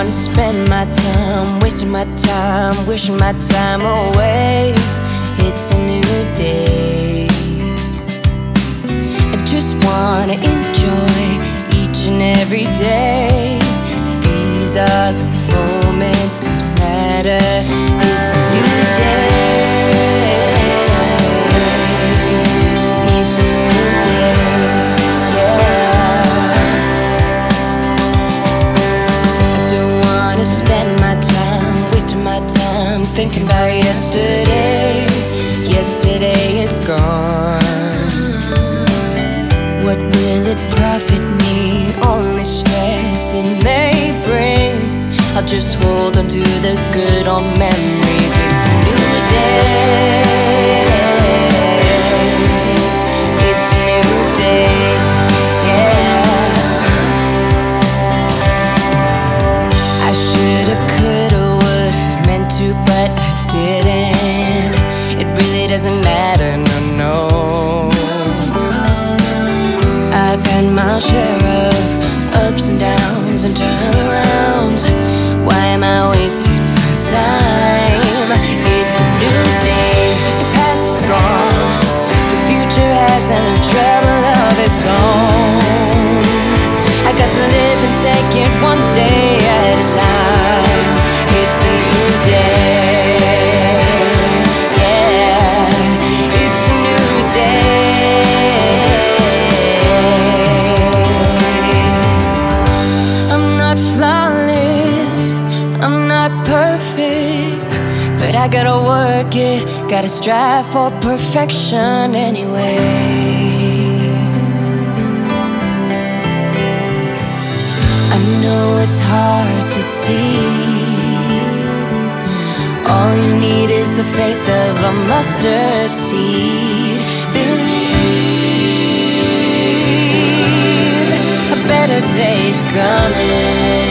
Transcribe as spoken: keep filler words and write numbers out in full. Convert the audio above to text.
wanna spend my time wasting my time, wishing my time away. It's a new day. I just wanna enjoy each and every day. These are the moments that matter. It's a new day. It's a new day, yeah. I don't wanna spend my time wasting my time thinking about yesterday. Yesterday is gone. What will it profit me? Only stress it may bring. I'll just hold on to the good old memories. It's a new day. It's a new day, yeah. I shoulda, coulda, woulda, meant to, but I didn't. It really doesn't matter, no, no. I've had my share of ups and downs and turnarounds. Why am I wasting my time? It's a new day. The past is gone. The future has enough trouble of its own. I got to live and take it one day at a time. It's a new day. Yeah, it's a new day. I'm not flawless, I'm not perfect, but I gotta work it, gotta strive for perfection anyway. I know it's hard to see. All you need is the faith of a mustard seed. Believe a better day's coming.